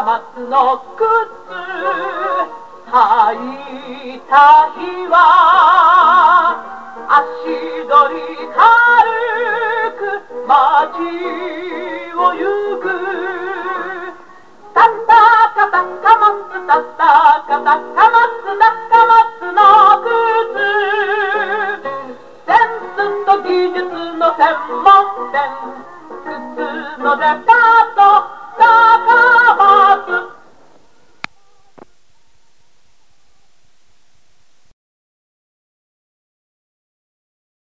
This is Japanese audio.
松の靴履いた日は足取り軽く街を行くたたかたか松たたかたか松たか松の靴センスと技術の専門店靴の出方